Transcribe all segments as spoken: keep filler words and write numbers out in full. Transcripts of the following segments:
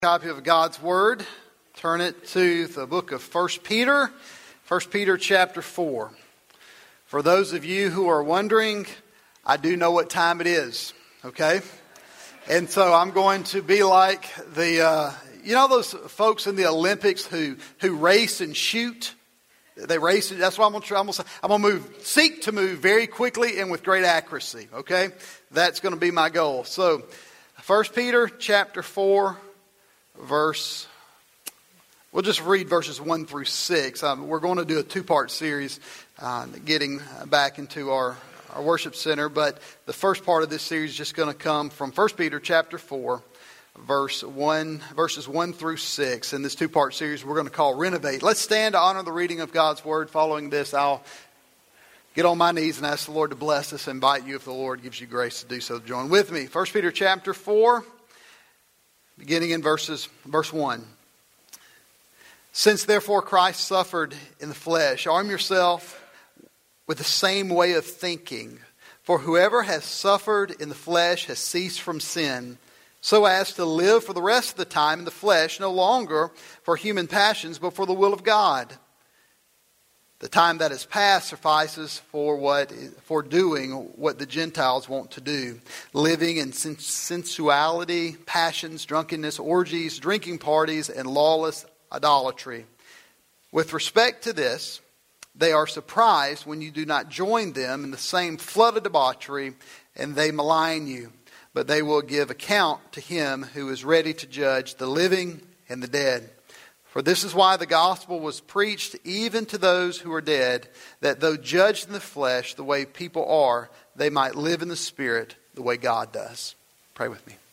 Copy of God's Word. Turn it to the book of First Peter, First Peter chapter four. For those of you who are wondering, I do know what time it is, okay? And so I'm going to be like the, uh, you know those folks in the Olympics who, who race and shoot? They race, that's what I'm going to try. I'm going to, I'm going to move, seek to move very quickly and with great accuracy, okay? That's going to be my goal. So, First Peter chapter four. Verse, we'll just read verses one through six. Um, we're going to do a two-part series, uh, getting back into our, our worship center. But the first part of this series is just going to come from First Peter chapter four, verse one, verses one through six. In this two-part series, we're going to call Renovate. Let's stand to honor the reading of God's Word. Following this, I'll get on my knees and ask the Lord to bless us. Invite you, if the Lord gives you grace to do so, to join with me. First Peter chapter four. Beginning in verses, verse one. Since therefore Christ suffered in the flesh, arm yourself with the same way of thinking. For whoever has suffered in the flesh has ceased from sin, so as to live for the rest of the time in the flesh, no longer for human passions, but for the will of God. The time that has passed suffices for what for doing what the Gentiles want to do, living in sensuality, passions, drunkenness, orgies, drinking parties, and lawless idolatry. With respect to this, they are surprised when you do not join them in the same flood of debauchery, and they malign you. But they will give account to him who is ready to judge the living and the dead. For this is why the gospel was preached even to those who are dead, that though judged in the flesh the way people are, they might live in the Spirit the way God does. Pray with me.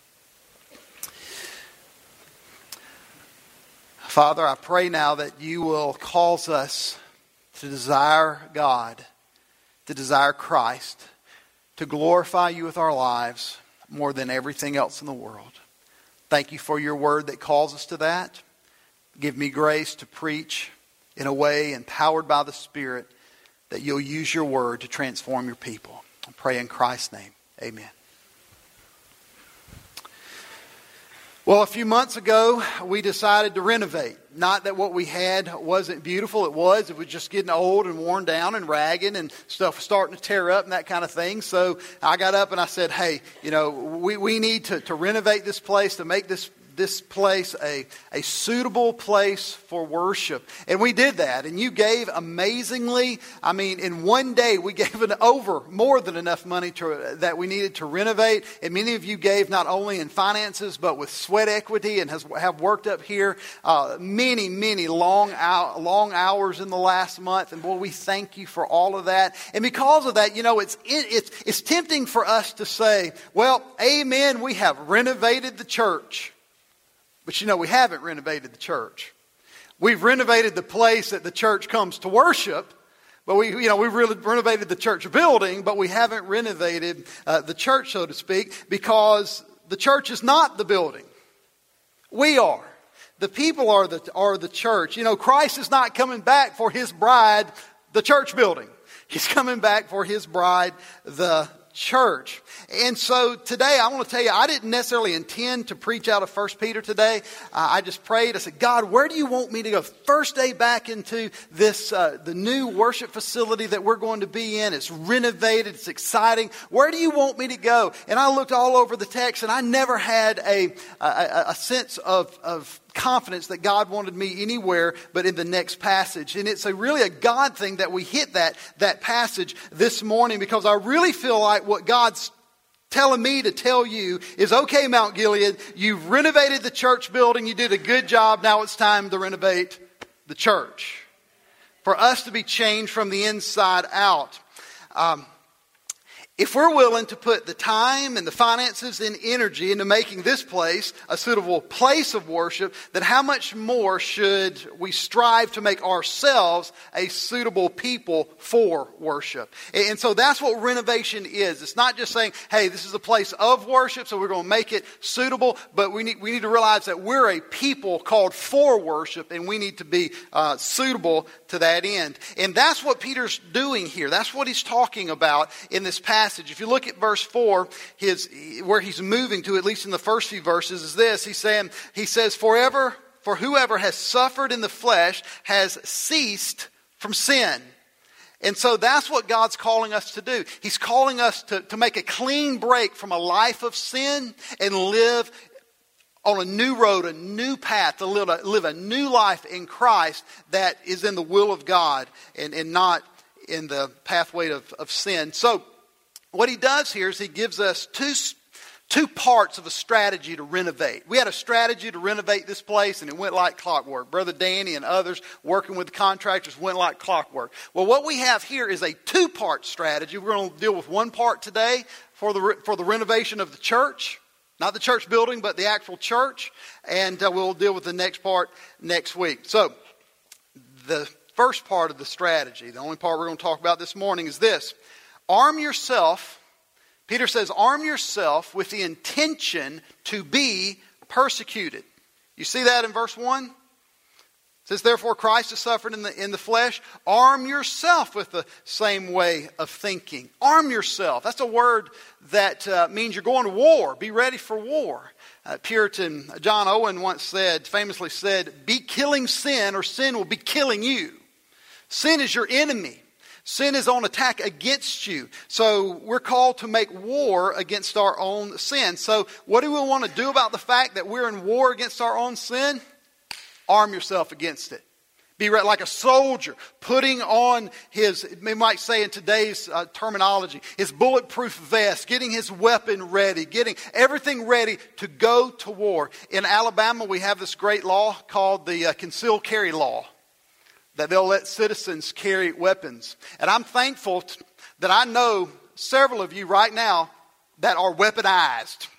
Father, I pray now that you will cause us to desire God, to desire Christ, to glorify you with our lives more than everything else in the world. Thank you for your word that calls us to that. Give me grace to preach in a way empowered by the Spirit that you'll use your word to transform your people. I pray in Christ's name. Amen. Well, a few months ago, we decided to renovate. Not that what we had wasn't beautiful. It was. It was just getting old and worn down and ragged and stuff starting to tear up and that kind of thing. So I got up and I said, hey, you know, we, we need to, to renovate this place, to make this this place a, a suitable place for worship. And we did that. And you gave amazingly. I mean, in one day, we gave it over more than enough money to, that we needed to renovate. And many of you gave not only in finances, but with sweat equity and has, have worked up here uh, many, many long, hour, long hours in the last month. And boy, we thank you for all of that. And because of that, you know, it's, it's, it's tempting for us to say, well, amen, we have renovated the church. But you know, we haven't renovated the church. We've renovated the place that the church comes to worship. But we, you know, we've really renovated the church building, but we haven't renovated uh, the church, so to speak, because the church is not the building. We are. The people are the, are the church. You know, Christ is not coming back for his bride, the church building. He's coming back for his bride, the church. And so today I want to tell you, I didn't necessarily intend to preach out of First Peter today. Uh, I just prayed. I said, God, where do you want me to go? First day back into this, uh, the new worship facility that we're going to be in. It's renovated. It's exciting. Where do you want me to go? And I looked all over the text and I never had a, a, a sense of, of confidence that God wanted me anywhere but in the next passage. And it's a really a God thing that we hit that, that passage this morning, because I really feel like what God's telling me to tell you is, okay, Mount Gilead, you've renovated the church building. You did a good job. Now it's time to renovate the church. For us to be changed from the inside out. Um, If we're willing to put the time and the finances and energy into making this place a suitable place of worship, then how much more should we strive to make ourselves a suitable people for worship? And so that's what renovation is. It's not just saying, hey, this is a place of worship, so we're going to make it suitable. But we need, we need to realize that we're a people called for worship, and we need to be uh, suitable to that end. And that's what Peter's doing here. That's what he's talking about in this passage. If you look at verse four, his where he's moving to, at least in the first few verses, is this. He's saying, he says, forever, for whoever has suffered in the flesh has ceased from sin. And so that's what God's calling us to do. He's calling us to, to make a clean break from a life of sin and live on a new road, a new path, to live a, live a new life in Christ that is in the will of God and, and not in the pathway of, of sin. So what he does here is he gives us two Two parts of a strategy to renovate. We had a strategy to renovate this place, and it went like clockwork. Brother Danny and others working with the contractors went like clockwork. Well, what we have here is a two-part strategy. We're going to deal with one part today for the for the renovation of the church. Not the church building, but the actual church. And uh, we'll deal with the next part next week. So, the first part of the strategy, the only part we're going to talk about this morning, is this. Arm yourself. Peter says, arm yourself with the intention to be persecuted. You see that in verse one? It says, therefore Christ has suffered in the, in the flesh. Arm yourself with the same way of thinking. Arm yourself. That's a word that uh, means you're going to war. Be ready for war. Uh, Puritan John Owen once said, famously said, be killing sin or sin will be killing you. Sin is your enemy. Sin is on attack against you. So we're called to make war against our own sin. So what do we want to do about the fact that we're in war against our own sin? Arm yourself against it. Be like a soldier putting on his, we might say in today's uh, terminology, his bulletproof vest, getting his weapon ready, getting everything ready to go to war. In Alabama, we have this great law called the uh, concealed carry law, that they'll let citizens carry weapons. And I'm thankful t- that I know several of you right now that are weaponized.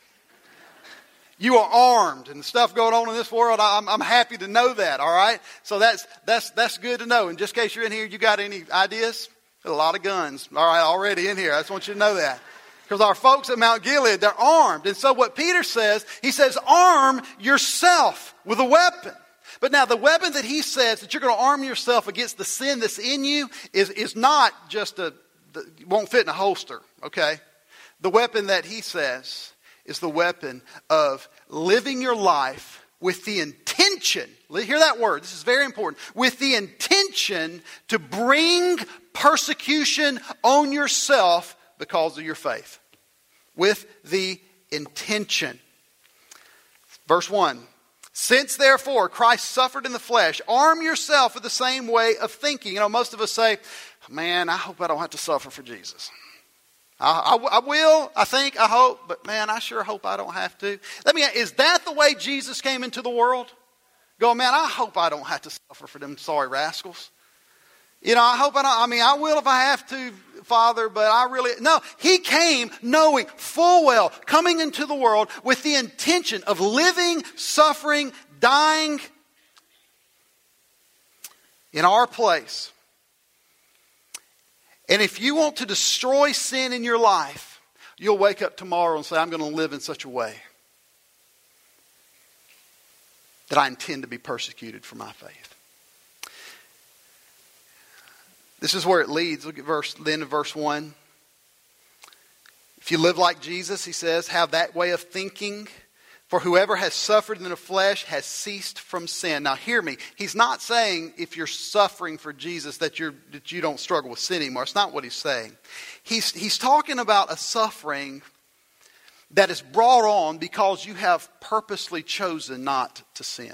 You are armed, and the stuff going on in this world, I'm, I'm happy to know that, all right? So that's that's that's good to know. And just in case you're in here, you got any ideas? There's a lot of guns, all right, already in here. I just want you to know that. Because our folks at Mount Gilead, they're armed. And so what Peter says, he says, arm yourself with a weapon. But now the weapon that he says that you're going to arm yourself against the sin that's in you is, is not just a, the, won't fit in a holster, okay? The weapon that he says is the weapon of living your life with the intention, hear that word, this is very important, with the intention to bring persecution on yourself because of your faith. With the intention. Verse one. Since, therefore, Christ suffered in the flesh, arm yourself with the same way of thinking. You know, most of us say, man, I hope I don't have to suffer for Jesus. I, I, I will, I think, I hope, but man, I sure hope I don't have to. Let me ask, is that the way Jesus came into the world? Go, man, I hope I don't have to suffer for them sorry rascals. You know, I hope I don't, I mean, I will if I have to, Father, but I really, no. He came knowing full well, coming into the world with the intention of living, suffering, dying in our place. And if you want to destroy sin in your life, you'll wake up tomorrow and say, I'm going to live in such a way that I intend to be persecuted for my faith. This is where it leads. Look at verse, the end of verse one. If you live like Jesus, he says, have that way of thinking. For whoever has suffered in the flesh has ceased from sin. Now hear me. He's not saying if you're suffering for Jesus that you're that you don't struggle with sin anymore. It's not what he's saying. He's, he's talking about a suffering that is brought on because you have purposely chosen not to sin.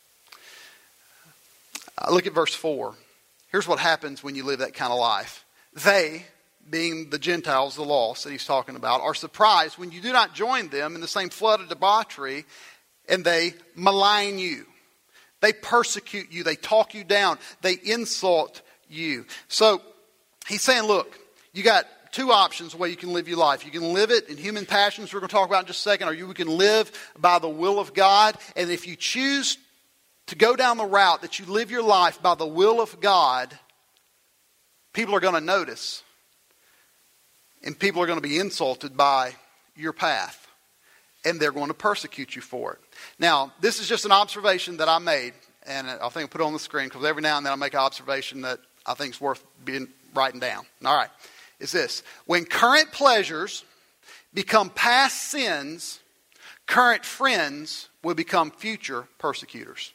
Uh, look at verse four. Here's what happens when you live that kind of life. They, being the Gentiles, the lost that he's talking about, are surprised when you do not join them in the same flood of debauchery, and they malign you. They persecute you. They talk you down. They insult you. So he's saying, look, you got two options the way you can live your life. You can live it in human passions, we're going to talk about in just a second, or you can live by the will of God. And if you choose to go down the route that you live your life by the will of God, people are going to notice. And people are going to be insulted by your path. And they're going to persecute you for it. Now, this is just an observation that I made. and I think I'll put it on the screen because every now and then I make an observation that I think is worth being writing down. All right. It's this. When current pleasures become past sins, current friends will become future persecutors.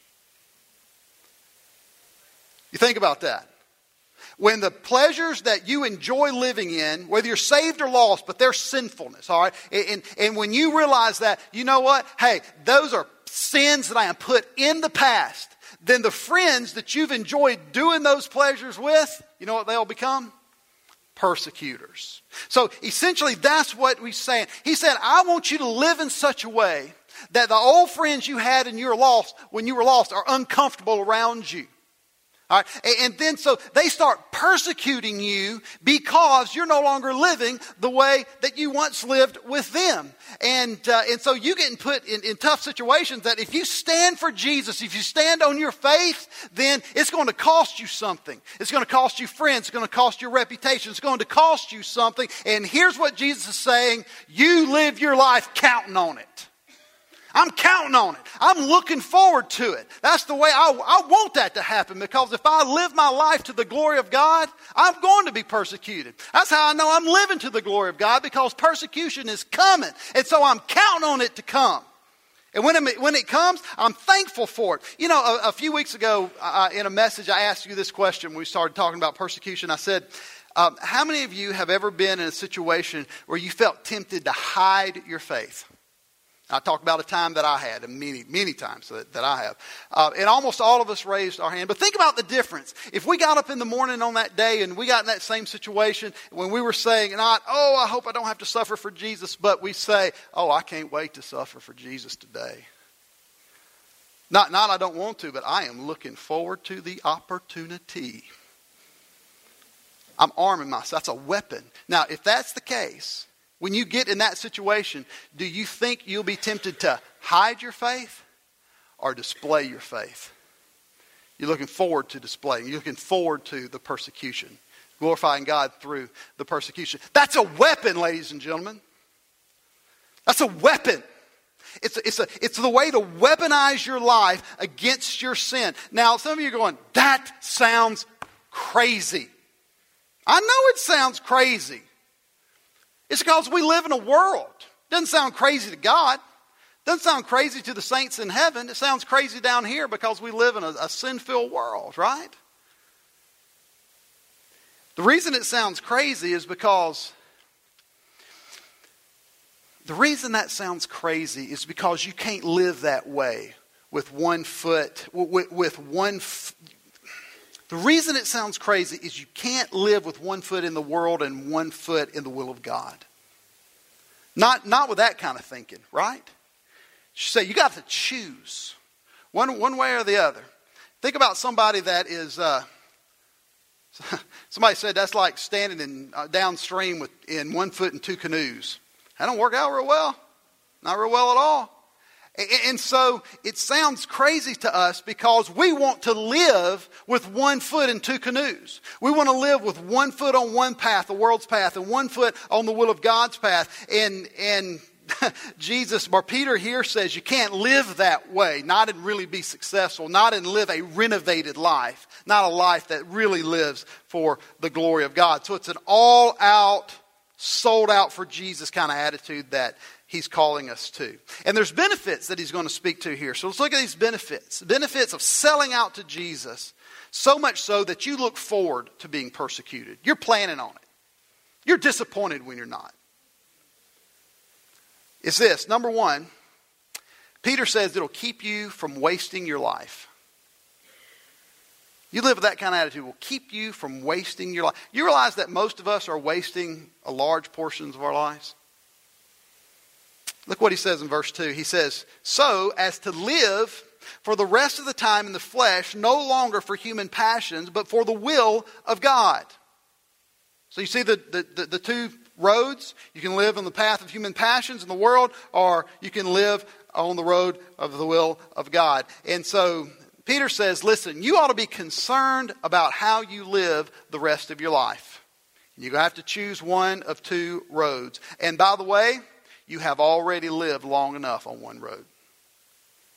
You think about that. When the pleasures that you enjoy living in, whether you're saved or lost, but they're sinfulness, all right? And, and when you realize that, you know what? Hey, those are sins that I am put in the past. Then the friends that you've enjoyed doing those pleasures with, you know what they'll become? Persecutors. So essentially that's what he's saying. He said, I want you to live in such a way that the old friends you had and you're lost, when you were lost, are uncomfortable around you. All right. And then so they start persecuting you because you're no longer living the way that you once lived with them. And uh, and so you getting put in, in tough situations that if you stand for Jesus, if you stand on your faith, then it's going to cost you something. It's going to cost you friends. It's going to cost your reputation. It's going to cost you something. And here's what Jesus is saying. You live your life counting on it. I'm counting on it. I'm looking forward to it. That's the way I, I want that to happen, because if I live my life to the glory of God, I'm going to be persecuted. That's how I know I'm living to the glory of God, because persecution is coming. And so I'm counting on it to come. And when it, when it comes, I'm thankful for it. You know, a, a few weeks ago uh, in a message, I asked you this question when we started talking about persecution. I said, um, how many of you have ever been in a situation where you felt tempted to hide your faith? I talked about a time that I had, and many, many times that, that I have. Uh, and almost all of us raised our hand. But think about the difference. If we got up in the morning on that day and we got in that same situation when we were saying not, oh, I hope I don't have to suffer for Jesus, but we say, oh, I can't wait to suffer for Jesus today. Not, not I don't want to, but I am looking forward to the opportunity. I'm arming myself. That's a weapon. Now, if that's the case, when you get in that situation, do you think you'll be tempted to hide your faith or display your faith? You're looking forward to displaying. You're looking forward to the persecution. Glorifying God through the persecution. That's a weapon, ladies and gentlemen. That's a weapon. It's a, it's a, it's the way to weaponize your life against your sin. Now, some of you are going, that sounds crazy. I know it sounds crazy. It's because we live in a world. It doesn't sound crazy to God. It doesn't sound crazy to the saints in heaven. It sounds crazy down here because we live in a, a sin-filled world, right? The reason it sounds crazy is because the reason that sounds crazy is because you can't live that way with one foot, with, with one f- The reason it sounds crazy is you can't live with one foot in the world and one foot in the will of God. Not, not with that kind of thinking, right? You say you got to choose one, one way or the other. Think about somebody that is, uh, somebody said that's like standing in uh, downstream with in one foot in two canoes. That don't work out real well. Not real well at all. And so it sounds crazy to us because we want to live with one foot in two canoes. We want to live with one foot on one path, the world's path, and one foot on the will of God's path. And and Jesus, or Peter here says you can't live that way, not and really be successful, not and live a renovated life, not a life that really lives for the glory of God. So it's an all-out, sold-out for Jesus kind of attitude that He's calling us to. And there's benefits that he's going to speak to here. So let's look at these benefits. Benefits of selling out to Jesus, so much so that you look forward to being persecuted. You're planning on it. You're disappointed when you're not. It's this. Number one, Peter says it'll keep you from wasting your life. You live with that kind of attitude, will keep you from wasting your life. You realize that most of us are wasting a large portions of our lives? Look what he says in verse two. He says, so as to live for the rest of the time in the flesh, no longer for human passions, but for the will of God. So you see the, the, the, the two roads? You can live on the path of human passions in the world, or you can live on the road of the will of God. And so Peter says, listen, you ought to be concerned about how you live the rest of your life. You're going to have to choose one of two roads. And by the way, you have already lived long enough on one road.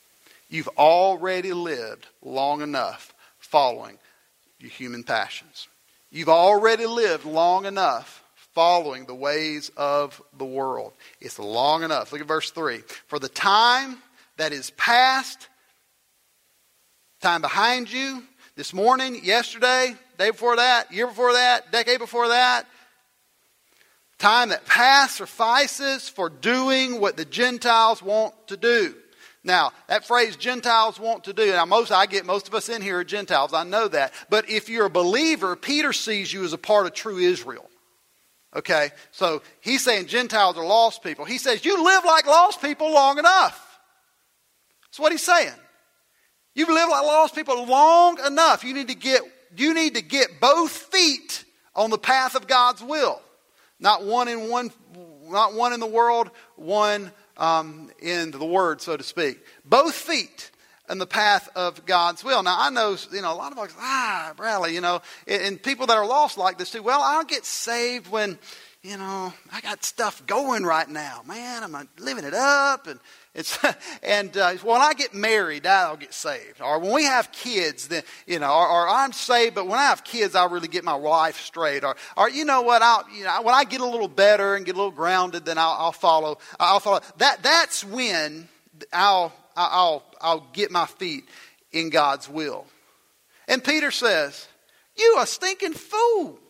You've already lived long enough following your human passions. You've already lived long enough following the ways of the world. It's long enough. Look at verse three. For the time that is past, time behind you, this morning, yesterday, day before that, year before that, decade before that, time that past suffices for doing what the Gentiles want to do. Now, that phrase, Gentiles want to do, now most, I get most of us in here are Gentiles, I know that. But if you're a believer, Peter sees you as a part of true Israel. Okay, so he's saying Gentiles are lost people. He says, you live like lost people long enough. That's what he's saying. You've lived like lost people long enough. You need to get, you need to get both feet on the path of God's will. Not one in one, not one in the world, one um, in the Word, so to speak. Both feet in the path of God's will. Now, I know, you know, a lot of folks, ah, Bradley, you know, and, and people that are lost like this too. Well, I'll get saved when, you know, I got stuff going right now. Man, I'm living it up, and it's and uh, when I get married, I'll get saved. Or when we have kids, then you know, or, or I'm saved, but when I have kids, I really get my life straight. Or, or you know what? I'll you know when I get a little better and get a little grounded, then I'll, I'll follow. I'll follow. That that's when I'll I'll I'll get my feet in God's will. And Peter says, "You a stinking fool."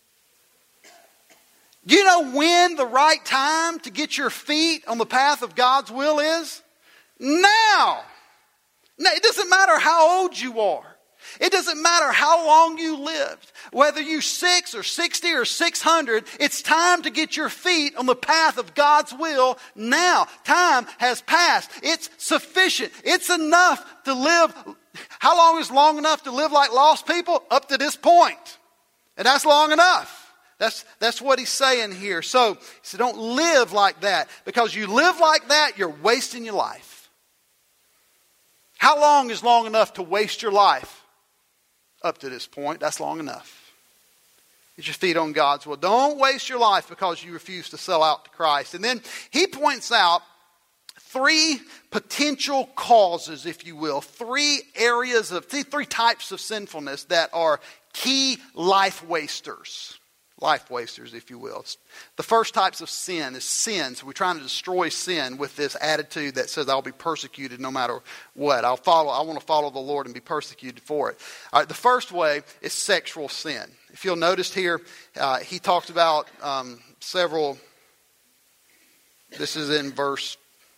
Do you know when the right time to get your feet on the path of God's will is? Now. Now, it doesn't matter how old you are. It doesn't matter how long you lived. Whether you're six or sixty or six hundred, it's time to get your feet on the path of God's will now. Time has passed. It's sufficient. It's enough to live. How long is long enough to live like lost people? Up to this point. And that's long enough. That's, that's what he's saying here. So, he said, don't live like that. Because you live like that, you're wasting your life. How long is long enough to waste your life? Up to this point, that's long enough. Get your feet on God's will. Don't waste your life because you refuse to sell out to Christ. And then he points out three potential causes, if you will. Three areas of, three types of sinfulness that are key life wasters. Life wasters, if you will. The first types of sin is sin. So we're trying to destroy sin with this attitude that says I'll be persecuted no matter what. I'll follow. I want to follow the Lord and be persecuted for it. All right, the first way is sexual sin. If you'll notice here, uh, he talks about um, several. This is in verse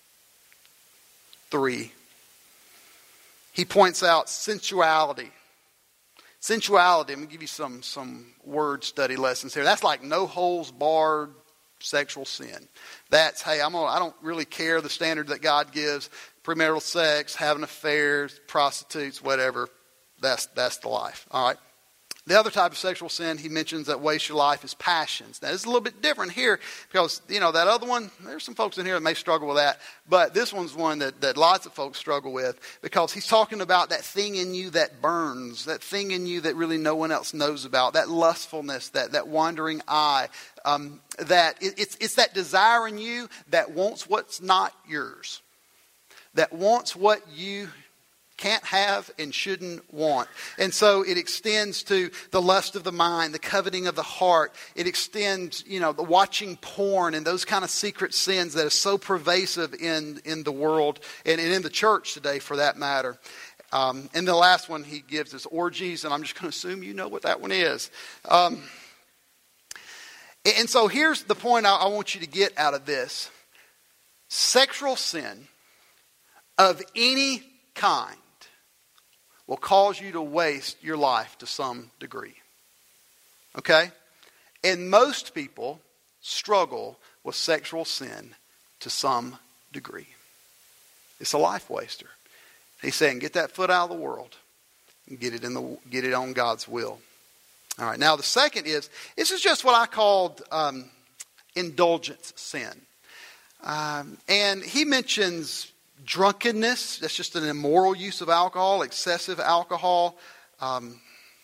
three. He points out sensuality. Sensuality, I'm going to give you some, some word study lessons here. That's like no holes barred sexual sin. That's, hey, I'm gonna, I don't really care the standard that God gives. Premarital sex, having affairs, prostitutes, whatever. That's, that's the life. All right. The other type of sexual sin he mentions that wastes your life is passions. Now, this is a little bit different here because, you know, that other one, there's some folks in here that may struggle with that. But this one's one that, that lots of folks struggle with because he's talking about that thing in you that burns, that thing in you that really no one else knows about, that lustfulness, that, that wandering eye, um, that it, it's, it's that desire in you that wants what's not yours, that wants what you can't have and shouldn't want. And so it extends to the lust of the mind, the coveting of the heart. It extends, you know, the watching porn and those kind of secret sins that are so pervasive in, in the world and, and in the church today for that matter. Um, and the last one he gives is orgies, and I'm just going to assume you know what that one is. Um, and so here's the point I, I want you to get out of this. Sexual sin of any kind will cause you to waste your life to some degree. Okay? And most people struggle with sexual sin to some degree. It's a life waster. He's saying, get that foot out of the world and get it in the get it on God's will. All right. Now the second is this is just what I called um, indulgence sin, um, and he mentions drunkenness. That's just an immoral use of alcohol, excessive alcohol. Um,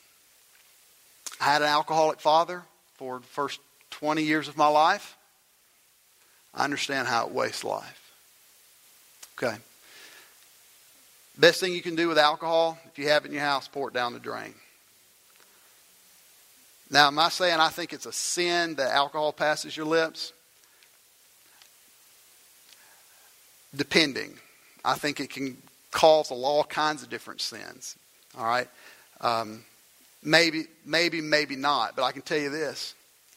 I had an alcoholic father for the first twenty years of my life. I understand how it wastes life. Okay. Best thing you can do with alcohol, if you have it in your house, pour it down the drain. Now, am I saying I think it's a sin that alcohol passes your lips? Depending. I think it can cause all kinds of different sins. All right? Um, maybe, maybe, maybe not. But I can tell you this.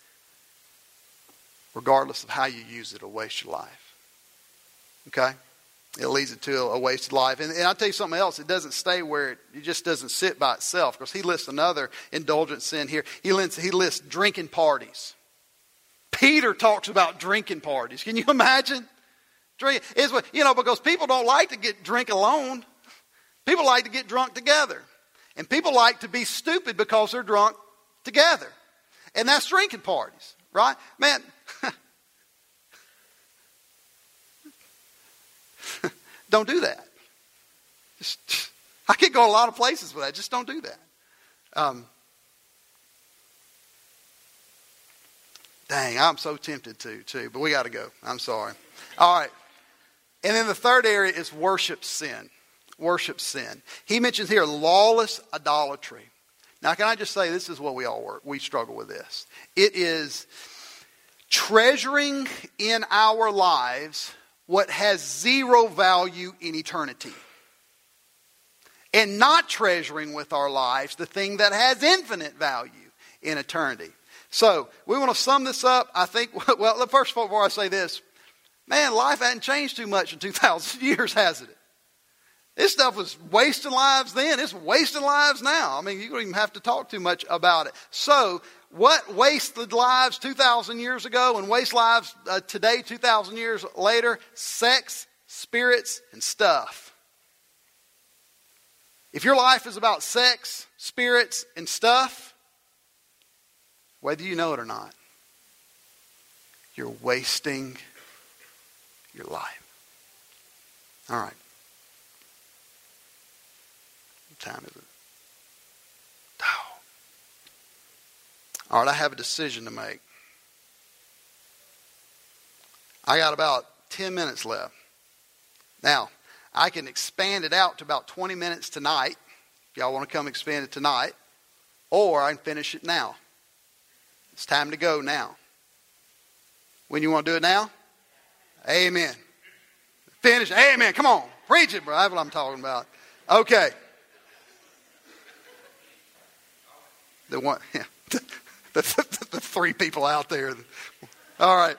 Regardless of how you use it, it'll waste your life. Okay? It leads it to a wasted life. And, and I'll tell you something else. It doesn't stay where it, it just doesn't sit by itself. Because he lists another indulgent sin here. He lists, he lists drinking parties. Peter talks about drinking parties. Can you imagine? Drink is what you know, because people don't like to get drink alone. People like to get drunk together. And people like to be stupid because they're drunk together. And that's drinking parties, right? Man, don't do that. Just, I could go a lot of places with that. Just don't do that. Um, dang, I'm so tempted to, too. But we got to go. I'm sorry. All right. And then the third area is worship sin. Worship sin. He mentions here lawless idolatry. Now, can I just say this is what we all work. We struggle with this. It is treasuring in our lives what has zero value in eternity. And not treasuring with our lives the thing that has infinite value in eternity. So, we want to sum this up. I think, well, first of all, before I say this, man, life hasn't changed too much in two thousand years, hasn't it? This stuff was wasting lives then. It's wasting lives now. I mean, you don't even have to talk too much about it. So, what wasted lives two thousand years ago and waste lives uh, today, two thousand years later? Sex, spirits, and stuff. If your life is about sex, spirits, and stuff, whether you know it or not, you're wasting your life. All right. What time is it? Oh. All right, I have a decision to make. I got about ten minutes left. Now, I can expand it out to about twenty minutes tonight, if y'all want to come expand it tonight, or I can finish it now. It's time to go now. When you want to do it now? Amen. Finish. Amen. Come on. Preach it, bro. That's what I'm talking about. Okay. The one, yeah. the, the, the, the three people out there. All right.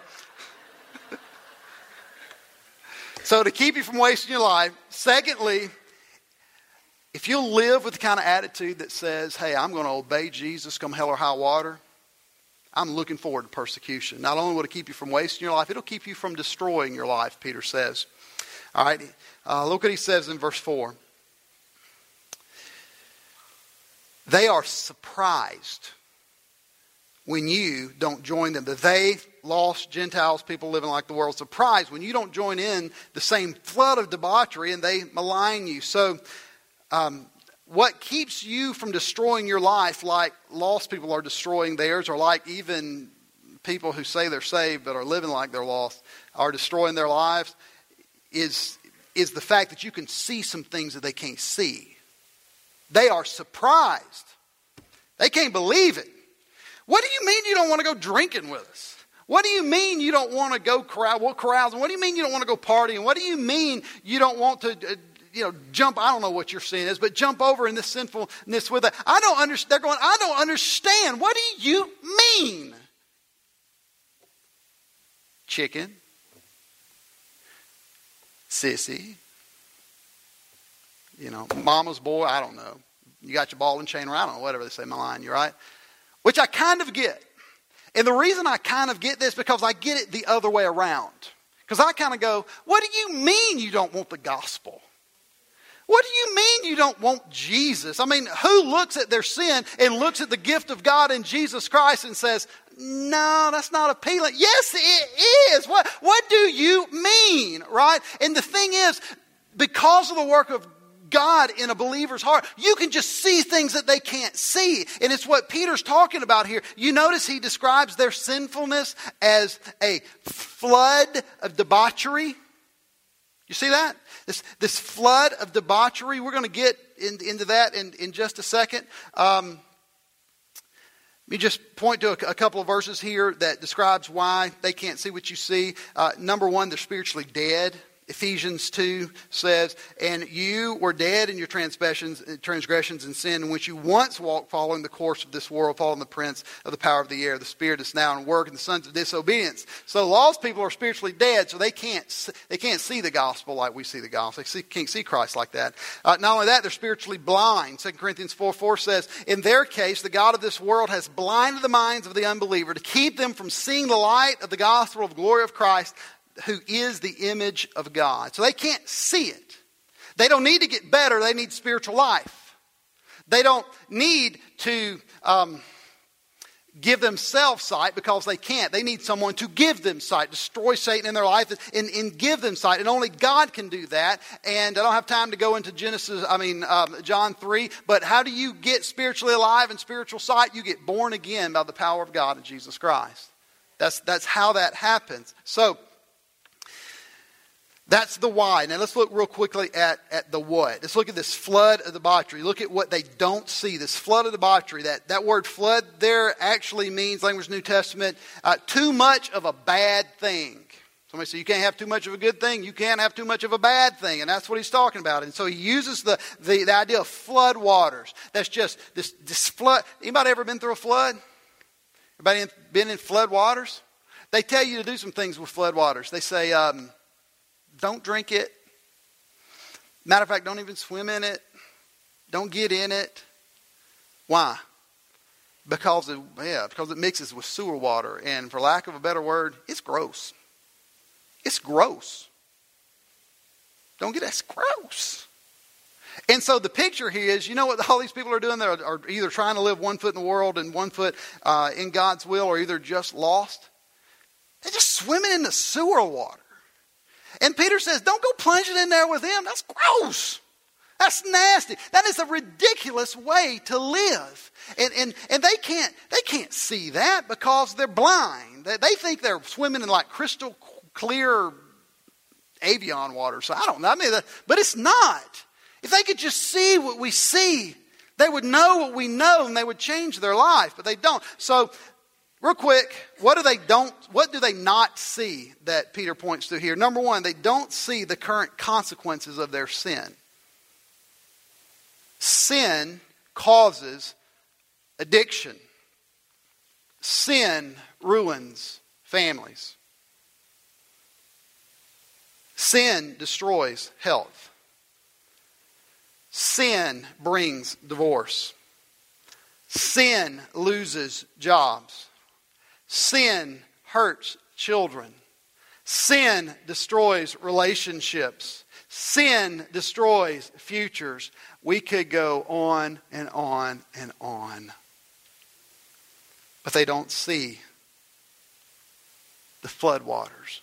So to keep you from wasting your life, secondly, if you'll live with the kind of attitude that says, hey, I'm going to obey Jesus come hell or high water, I'm looking forward to persecution. Not only will it keep you from wasting your life, it'll keep you from destroying your life, Peter says. All right, uh, look what he says in verse four. They are surprised when you don't join them. The they, lost Gentiles, people living like the world, surprised when you don't join in the same flood of debauchery and they malign you. So um, what keeps you from destroying your life like lost people are destroying theirs, or like even people who say they're saved but are living like they're lost are destroying their lives, is, is the fact that you can see some things that they can't see. They are surprised. They can't believe it. What do you mean you don't want to go drinking with us? What do you mean you don't want to go carousing? What carousing? What do you mean you don't want to go partying? What do you mean you don't want to, uh, you know, jump? I don't know what your sin is, but jump over in this sinfulness with it. I don't understand. They're going, I don't understand. What do you mean? Chicken. Sissy. You know, mama's boy, I don't know. You got your ball and chain, or I don't know, whatever they say, malign you, right? Which I kind of get. And the reason I kind of get this, because I get it the other way around. Because I kind of go, what do you mean you don't want the gospel? What do you mean you don't want Jesus? I mean, who looks at their sin and looks at the gift of God in Jesus Christ and says, no, that's not appealing? Yes, it is. What, what do you mean, right? And the thing is, because of the work of God in a believer's heart, you can just see things that they can't see. And it's what Peter's talking about here. You notice he describes their sinfulness as a flood of debauchery. You see that? This, this flood of debauchery, we're going to get in, into that in, in just a second. Um, let me just point to a, a couple of verses here that describes why they can't see what you see. Uh, number one, they're spiritually dead. Ephesians two says, and you were dead in your transgressions, transgressions and sin in which you once walked following the course of this world, following the prince of the power of the air, the spirit that's now in work, and the sons of disobedience. So lost people are spiritually dead, so they can't they can't see the gospel like we see the gospel. They see, can't see Christ like that. Uh, not only that, they're spiritually blind. Second Corinthians four four says, in their case, the God of this world has blinded the minds of the unbeliever to keep them from seeing the light of the gospel of the glory of Christ, who is the image of God. So they can't see it. They don't need to get better. They need spiritual life. They don't need to um, give themselves sight because they can't. They need someone to give them sight, destroy Satan in their life and, and give them sight. And only God can do that. And I don't have time to go into Genesis, I mean, um, John three. But how do you get spiritually alive and spiritual sight? You get born again by the power of God in Jesus Christ. That's, that's how that happens. So, that's the why. Now let's look real quickly at, at the what. Let's look at this flood of debauchery. Look at what they don't see. This flood of debauchery. That, that word flood there actually means, language New Testament, uh, too much of a bad thing. Somebody say you can't have too much of a good thing. You can't have too much of a bad thing. And that's what he's talking about. And so he uses the, the, the idea of flood waters. That's just this, this flood. Anybody ever been through a flood? Anybody been in flood waters? They tell you to do some things with flood waters. They say, um, don't drink it. Matter of fact, don't even swim in it. Don't get in it. Why? Because it, yeah, because it mixes with sewer water. And for lack of a better word, it's gross. It's gross. Don't get it. It's gross. And so the picture here is, you know what all these people are doing? They're are either trying to live one foot in the world and one foot uh, in God's will, or either just lost. They're just swimming in the sewer water. And Peter says, don't go plunging in there with them. That's gross. That's nasty. That is a ridiculous way to live. And and, and they can't they can't see that because they're blind. They, they think they're swimming in like crystal clear Avion water. So I don't know. I mean, but it's not. If they could just see what we see, they would know what we know and they would change their life. But they don't. So real quick, what do they don't, what do they not see that Peter points to here? Number one, they don't see the current consequences of their sin. Sin causes addiction. Sin ruins families. Sin destroys health. Sin brings divorce. Sin loses jobs. Sin hurts children. Sin destroys relationships. Sin destroys futures. We could go on and on and on. But they don't see the floodwaters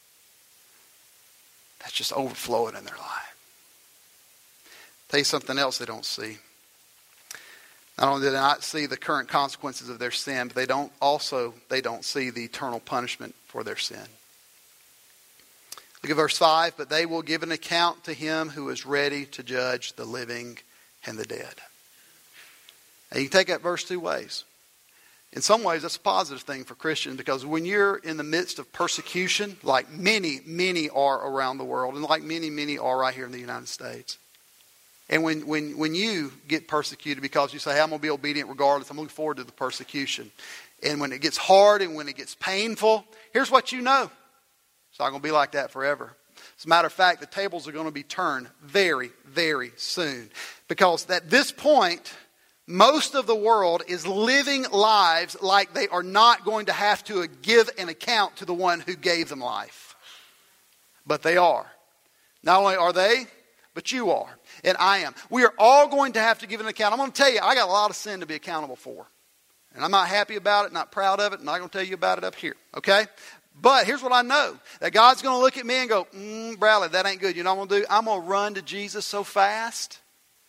that's just overflowing in their life. Tell you something else they don't see. Not only do they not see the current consequences of their sin, but they don't also they don't see the eternal punishment for their sin. Look at verse five. But they will give an account to him who is ready to judge the living and the dead. Now you can take that verse two ways. In some ways, that's a positive thing for Christians, because when you're in the midst of persecution, like many, many are around the world, and like many, many are right here in the United States. And when, when, when you get persecuted because you say, hey, I'm going to be obedient regardless, I'm looking forward to the persecution. And when it gets hard and when it gets painful, here's what you know. It's not going to be like that forever. As a matter of fact, the tables are going to be turned very, very soon. Because at this point, most of the world is living lives like they are not going to have to give an account to the one who gave them life. But they are. Not only are they, but you are. And I am. We are all going to have to give an account. I'm going to tell you, I got a lot of sin to be accountable for. And I'm not happy about it, not proud of it, and I'm not going to tell you about it up here. Okay? But here's what I know. That God's going to look at me and go, mm, Bradley, that ain't good. You know what I'm going to do? I'm going to run to Jesus so fast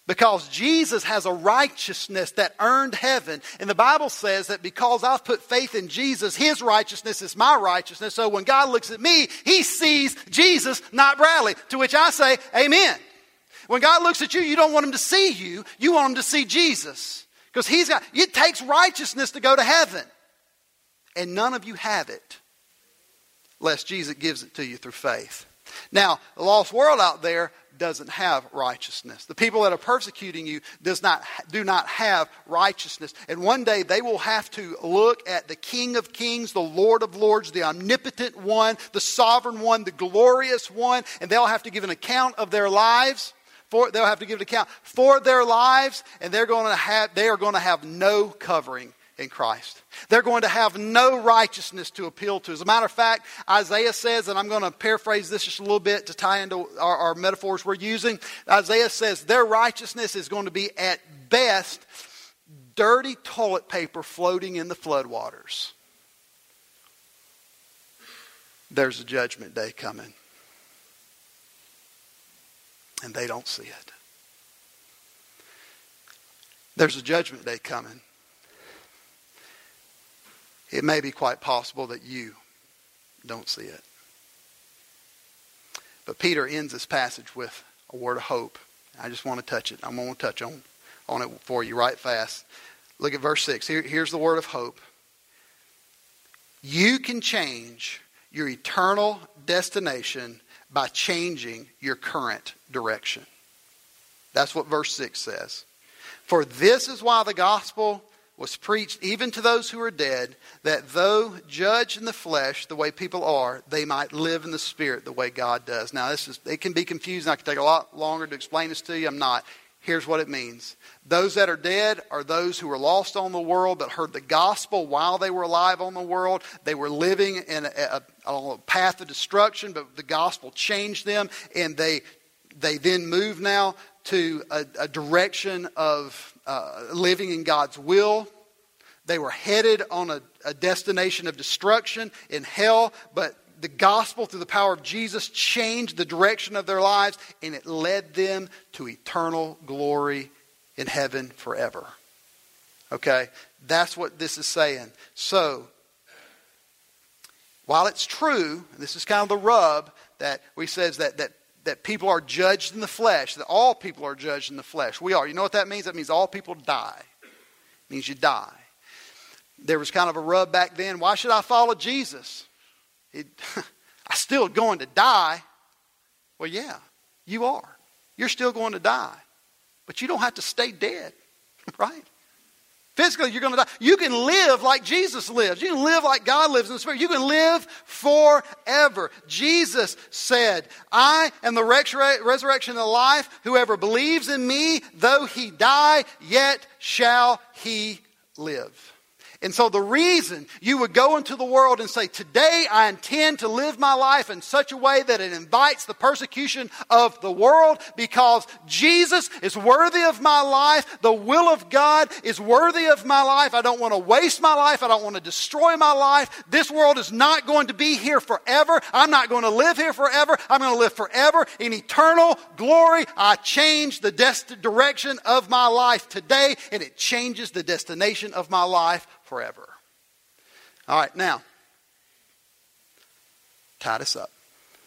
Because Jesus has a righteousness that earned heaven. And the Bible says that because I've put faith in Jesus, His righteousness is my righteousness. So when God looks at me, He sees Jesus, not Bradley. To which I say, amen. When God looks at you, you don't want Him to see you. You want Him to see Jesus. Because He's got, it takes righteousness to go to heaven. And none of you have it. Unless Jesus gives it to you through faith. Now, the lost world out there doesn't have righteousness. The people that are persecuting you does not do not have righteousness. And one day they will have to look at the King of Kings, the Lord of Lords, the omnipotent one, the sovereign one, the glorious one, and they'll have to give an account of their lives. For they'll have to give an account for their lives, and they're going to have they are going to have no covering in Christ. They're going to have no righteousness to appeal to. As a matter of fact, Isaiah says, and I'm going to paraphrase this just a little bit to tie into our, our metaphors we're using. Isaiah says their righteousness is going to be at best dirty toilet paper floating in the floodwaters. There's a judgment day coming. And they don't see it. There's a judgment day coming. It may be quite possible that you don't see it. But Peter ends this passage with a word of hope. I just want to touch it. I'm going to touch on, on it for you right fast. Look at verse six. Here, here's the word of hope. You can change your eternal destination by changing your current direction. That's what verse six says. For this is why the gospel was preached even to those who are dead, that though judged in the flesh the way people are, they might live in the spirit the way God does. Now, this is it can be confusing. I can take a lot longer to explain this to you. I'm not. Here's what it means. Those that are dead are those who were lost on the world but heard the gospel while they were alive on the world. They were living in a, a, a path of destruction, but the gospel changed them, and they they then move now to a, a direction of uh, living in God's will. They were headed on a, a destination of destruction in hell, but the gospel through the power of Jesus changed the direction of their lives, and it led them to eternal glory in heaven forever. Okay? That's what this is saying. So, while it's true, and this is kind of the rub that we says that that that people are judged in the flesh, that all people are judged in the flesh. We are. You know what that means? That means all people die. It means you die. There was kind of a rub back then. Why should I follow Jesus? It, I'm still going to die. Well, yeah, you are. You're still going to die. But you don't have to stay dead, right? Physically, you're going to die. You can live like Jesus lives. You can live like God lives in the Spirit. You can live forever. Jesus said, I am the resurrection and the life. Whoever believes in me, though he die, yet shall he live. And so the reason you would go into the world and say, today I intend to live my life in such a way that it invites the persecution of the world, because Jesus is worthy of my life. The will of God is worthy of my life. I don't want to waste my life. I don't want to destroy my life. This world is not going to be here forever. I'm not going to live here forever. I'm going to live forever in eternal glory. I change the dest- direction of my life today, and it changes the destination of my life forever. All right, now, tie this up.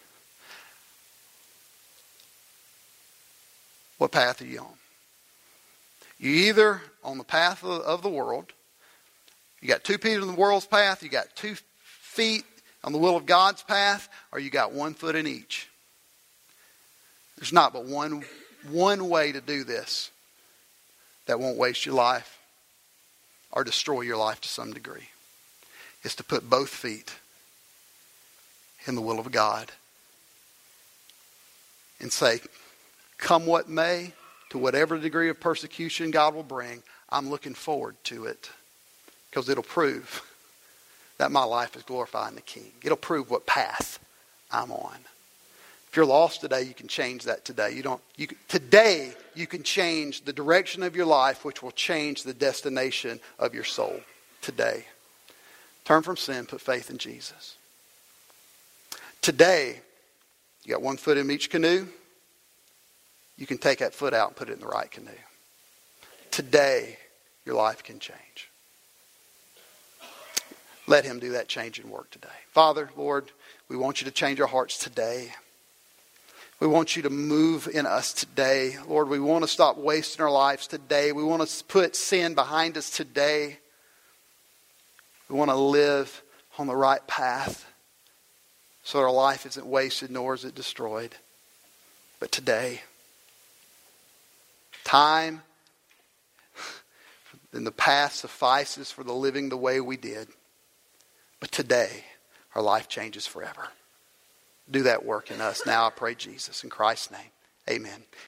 What path are you on? You're either on the path of, of the world. You got two feet on the world's path. You got two feet on the will of God's path, or you got one foot in each. There's not but one, one way to do this that won't waste your life or destroy your life to some degree. Is to put both feet in the will of God and say, come what may, to whatever degree of persecution God will bring, I'm looking forward to it, because it'll prove that my life is glorifying the King. It'll prove what path I'm on. If you're lost today, you can change that today. You don't. You today you can change the direction of your life, which will change the destination of your soul. Today, turn from sin, put faith in Jesus. Today, you got one foot in each canoe. you can take that foot out and put it in the right canoe. Today, your life can change. Let him do that change and work today. Father, Lord, we want you to change our hearts today. We want you to move in us today. Lord, we want to stop wasting our lives today. We want to put sin behind us today. We want to live on the right path so our life isn't wasted nor is it destroyed. But today, time in the past suffices for the living the way we did. But today, our life changes forever. Do that work in us now, I pray, Jesus. In Christ's name, amen.